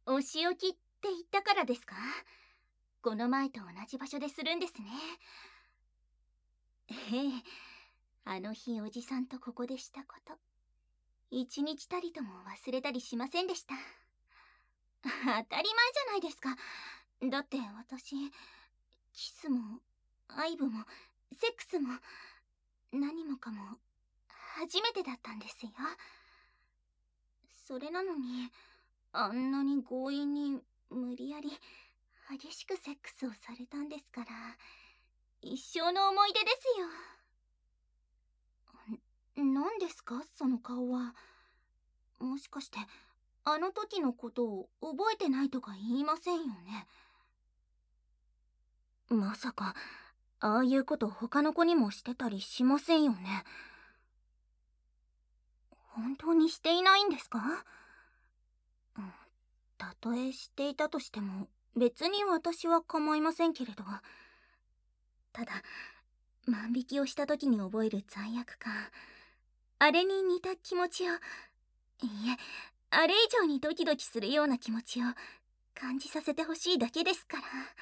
お仕置きって言ったからですか？この前と同じ場所でするんですね。ええ、あの日おじさんとここでしたこと、一日たりとも忘れたりしませんでした。当たり前じゃないですか。だって私、キスも愛撫もセックスも何もかも初めてだったんですよ。それなのに、あんなに強引に無理やり激しくセックスをされたんですから、一生の思い出ですよ。何ですかその顔は。もしかしてあの時のことを覚えてないとか言いませんよね。まさかああいうこと他の子にもしてたりしませんよね。本当にしていないんですか？うん、たとえしていたとしても別に私は構いませんけれど、ただ万引きをした時に覚える罪悪感、あれに似た気持ちを、いいえ、あれ以上にドキドキするような気持ちを感じさせてほしいだけですから。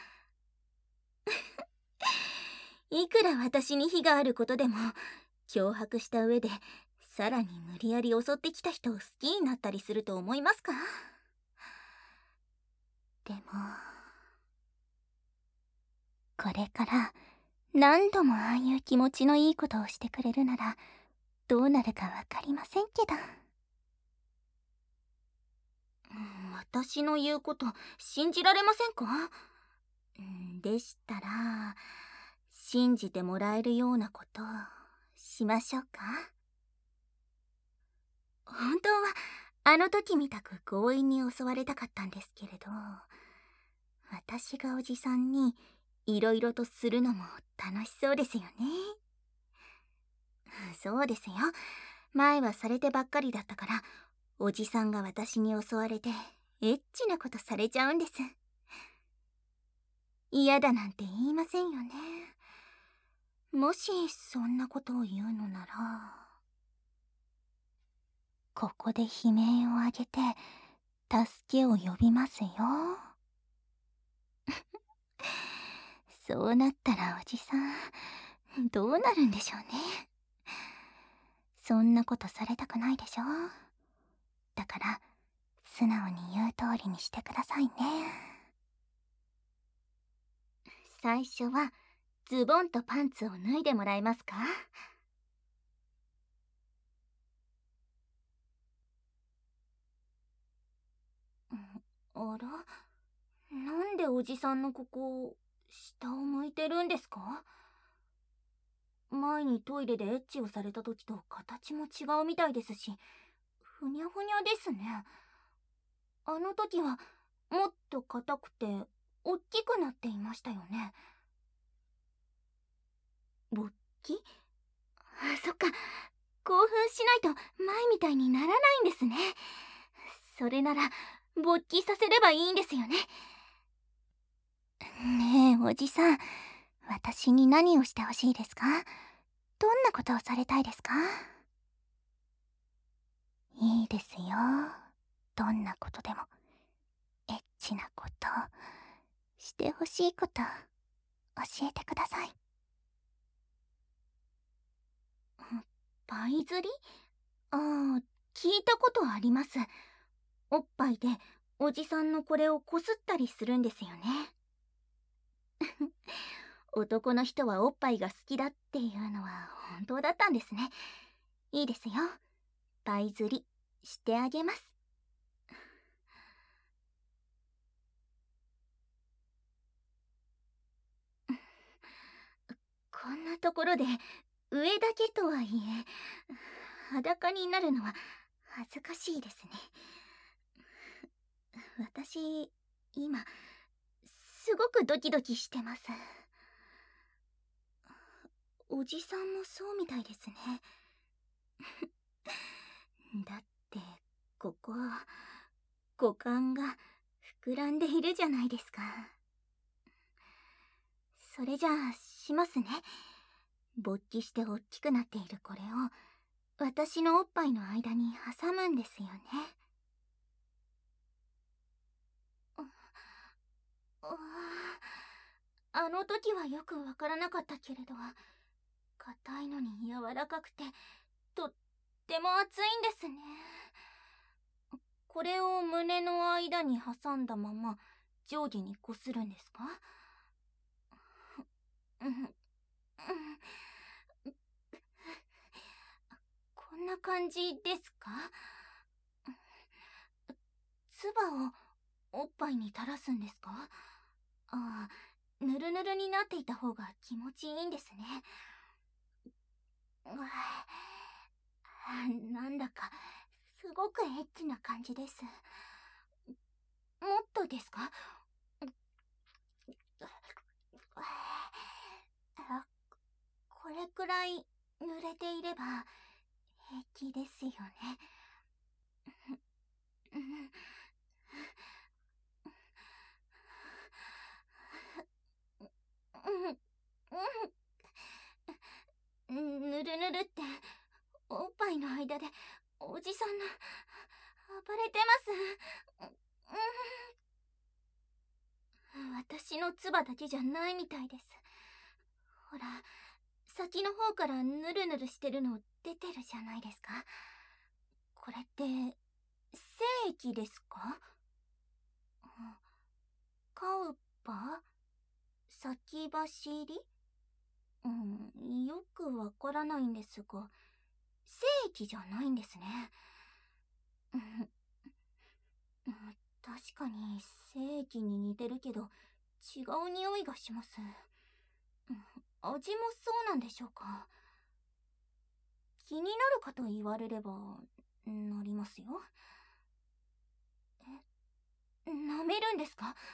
いくら私に非があることでも、脅迫した上でさらに無理やり襲ってきた人を好きになったりすると思いますか？でもこれから何度もああいう気持ちのいいことをしてくれるならどうなるかわかりませんけど。私の言うこと信じられませんか？でしたら信じてもらえるようなことをしましょうか。本当はあの時みたく強引に襲われたかったんですけれど、私がおじさんにいろいろとするのも楽しそうですよね。そうですよ。前はされてばっかりだったから、おじさんが私に襲われてエッチなことされちゃうんです。嫌だなんて言いませんよね。もしそんなことを言うのなら、ここで悲鳴を上げて助けを呼びますよ。そうなったらおじさんどうなるんでしょうね。そんなことされたくないでしょ。だから素直に言う通りにしてくださいね。最初はズボンとパンツを脱いでもらえますか？あら、なんでおじさんのここ下を向いてるんですか？前にトイレでエッチをされた時と形も違うみたいですし、ふにゃふにゃですね。あの時はもっと硬くて大きくなっていましたよね。勃起？そっか、興奮しないと前みたいにならないんですね。それなら勃起させればいいんですよね。ねえおじさん、私に何をしてほしいですか？どんなことをされたいですか？いいですよ、どんなことでも。エッチなこと、してほしいこと教えてください。パイ釣り？ああ、聞いたことあります。おっぱいでおじさんのこれをこすったりするんですよね。男の人はおっぱいが好きだっていうのは本当だったんですね。いいですよ、パイ釣りしてあげます。こんなところで上だけとはいえ裸になるのは恥ずかしいですね。私今すごくドキドキしてます。おじさんもそうみたいですね。だってここ股間が膨らんでいるじゃないですか。それじゃあしますね。勃起して大きくなっているこれを私のおっぱいの間に挟むんですよね。 の時はよくわからなかったけれど、硬いのに柔らかくて、とっても熱いんですね。これを胸の間に挟んだまま上下にこするんですか？こんな感じですか？唾をおっぱいに垂らすんですか？ああ、ぬるぬるになっていた方が気持ちいいんですね。なんだかすごくエッチな感じです。もっとですか？これくらい濡れていれば平気ですよね。ぬるぬるっておっぱいの間でおじさんの暴れてます。私の唾だけじゃないみたいです。ほら、先の方からヌルヌルしてるの出てるじゃないですか。これって精液ですか？カウパ？先走り？よくわからないんですが、精液じゃないんですね。確かに精液に似てるけど違う匂いがします。味もそうなんでしょうか。気になるかと言われればなりますよ。舐めるんですか？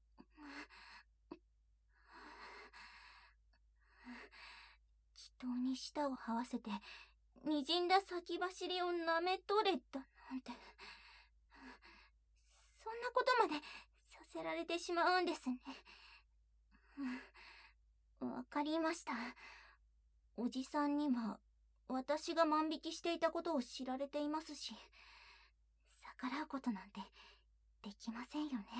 祈祷に舌を這わせて滲んだ先走りを舐め取れたなんて、そんなことまでさせられてしまうんですね。わかりました。おじさんには私が万引きしていたことを知られていますし、逆らうことなんてできませんよね。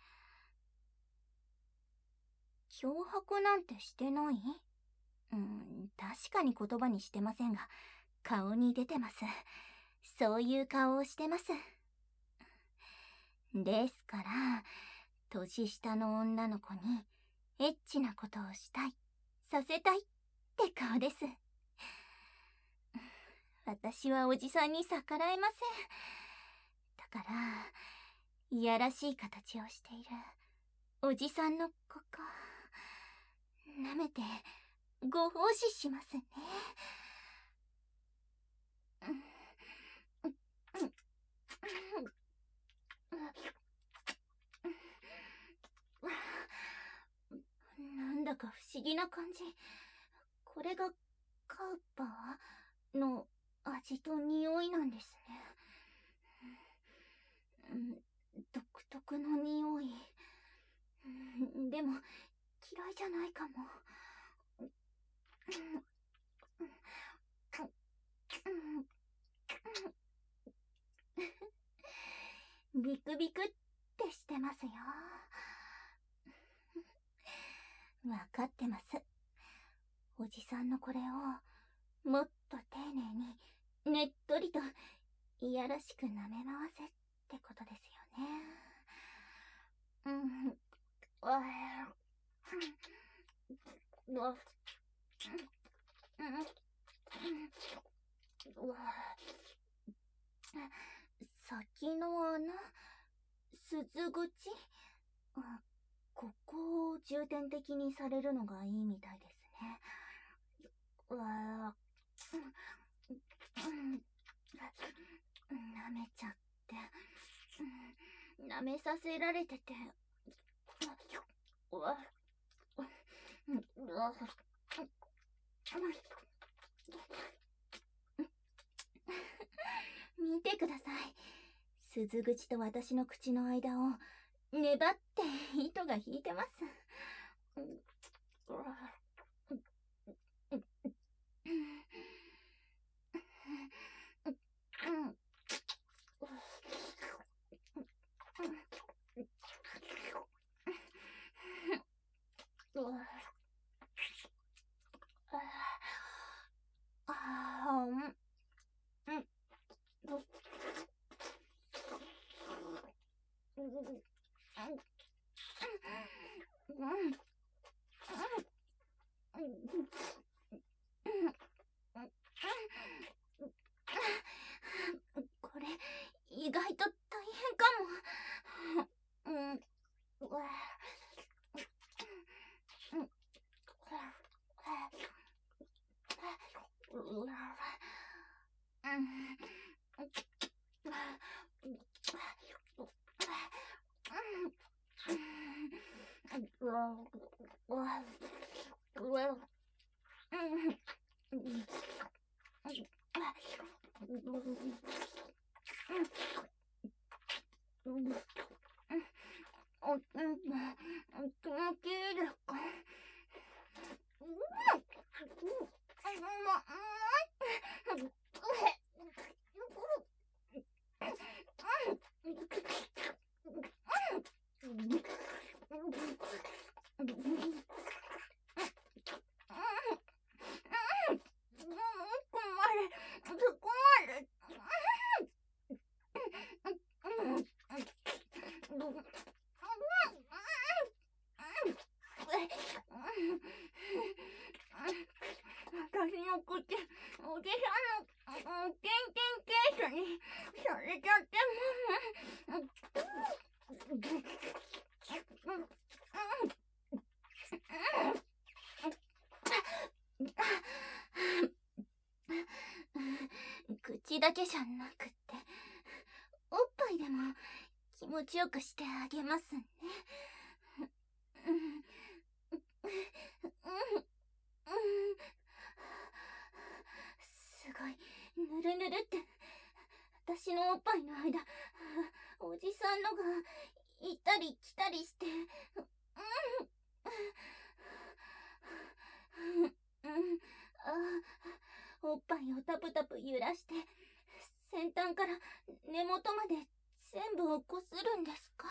脅迫なんてしてない？確かに言葉にしてませんが、顔に出てます。そういう顔をしてます。ですから、年下の女の子にエッチなことをしたい、させたいって顔です。私はおじさんに逆らえません。だから、いやらしい形をしているおじさんのここ、舐めてご奉仕しますね。なんだか不思議な感じ。これがカウパーの味と匂いなんですね。独特の匂い。でも嫌いじゃないかも。ビクビクってしてますよ。わかってます。おじさんのこれをもっと丁寧にねっとりといやらしく舐め回せってことですよね。先の穴？鈴口？ここを重点的にされるのがいいみたいですね。舐めちゃって、舐めさせられてて、見てください。鈴口と私の口の間を粘って糸が引いてます。 これ意外と大変かも。気持ちいいですか？私の口、おじさんのケースにされちゃって口だけじゃなくっておっぱいでも気持ちよくしてあげますね。すごいぬるぬるって私のおっぱいの間おじさんのが行ったり来たりしておっぱいをタプタプ揺らして先端から根元まで全部をこするんですか？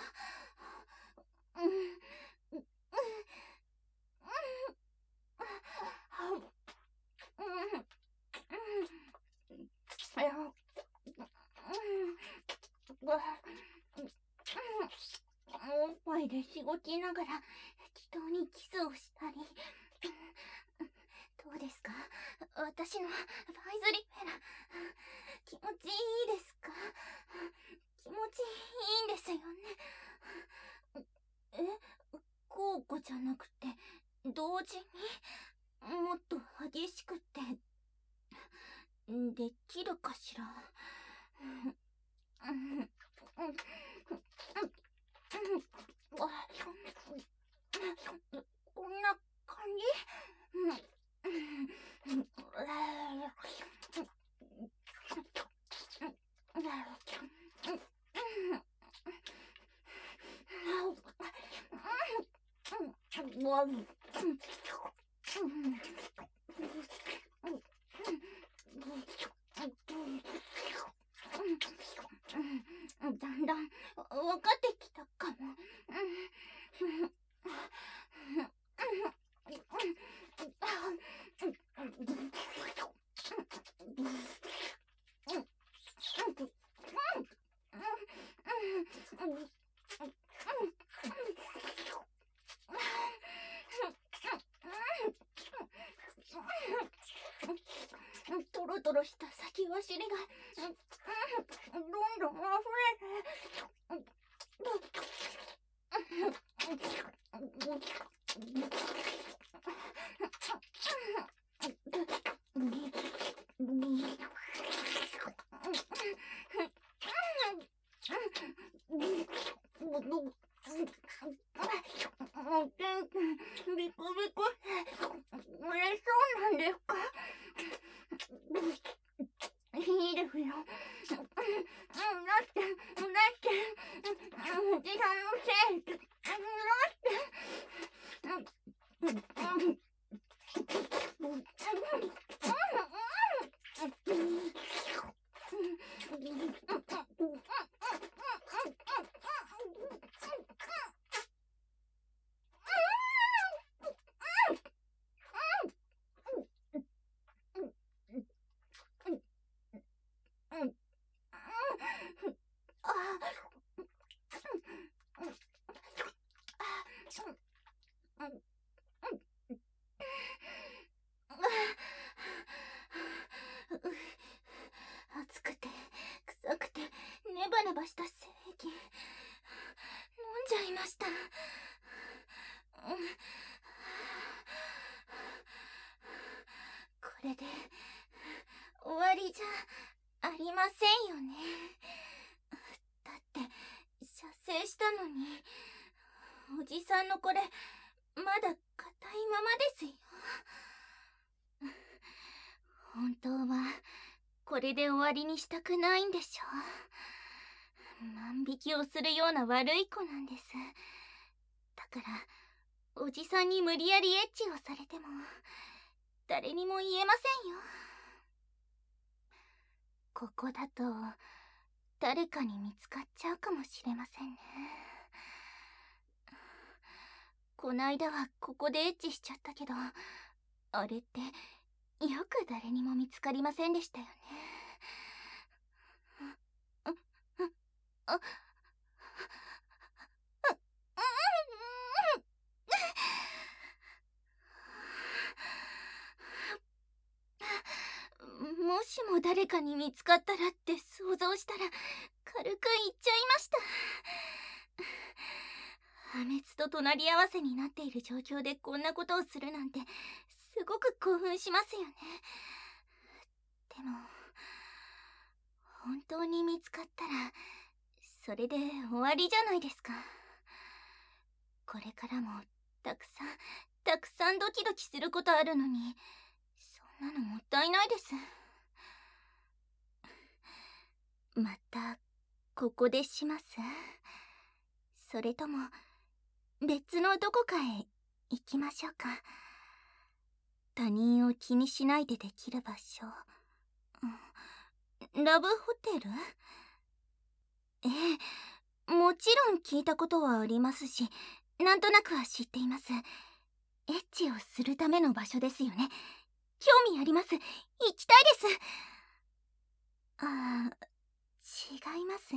おっぱいでしごきながら適当にキスをしたり。どうですか？私のファイズリッフェラ気持ちいいですか？気持ちいいんですよね。交互じゃなくて同時にもっと激しくってできるかしら？こんな感じ？だんだん分かってきたかも。トロトロした先走りがどんどん溢れてビクビク嬉しそうなんですか？いいですよ。だっておじさんのせいした精液飲んじゃいました。これで終わりじゃありませんよね。だって射精したのにおじさんのこれまだ硬いままですよ。本当はこれで終わりにしたくないんでしょ。万引きをするような悪い子なんです。だからおじさんに無理やりエッチをされても誰にも言えませんよ。ここだと誰かに見つかっちゃうかもしれませんね。こないだはここでエッチしちゃったけど、あれってよく誰にも見つかりませんでしたよね。もしも誰かに見つかったらって想像したら軽く言っちゃいました。破滅と隣り合わせになっている状況でこんなことをするなんてすごく興奮しますよね。でも本当に見つかったらそれで終わりじゃないですか。これからもたくさんドキドキすることあるのに、そんなのもったいないです。またここでします？それとも別のどこかへ行きましょうか。他人を気にしないでできる場所。ラブホテル？ええ、もちろん聞いたことはありますし、なんとなくは知っています。エッチをするための場所ですよね。興味あります。行きたいです。ああ、違いますね。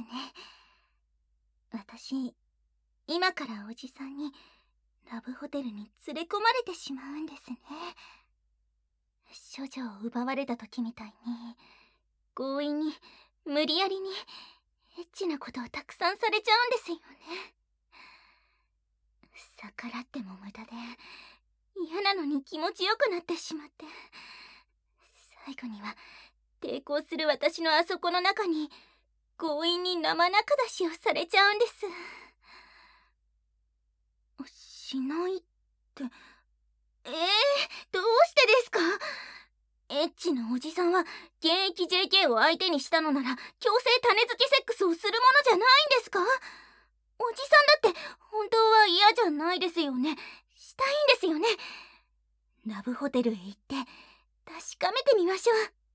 私、今からおじさんにラブホテルに連れ込まれてしまうんですね。処女を奪われた時みたいに強引に無理やりにエッチなことをたくさんされちゃうんですよね。逆らっても無駄で嫌なのに気持ちよくなってしまって、最後には抵抗する私のあそこの中に強引に生中出しをされちゃうんです。しないって、どうしてですか？エッチなおじさんは現役 JK を相手にしたのなら強制種付けセックスをするものじゃないんですか？おじさんだって本当は嫌じゃないですよね。したいんですよね。ラブホテルへ行って確かめてみましょう。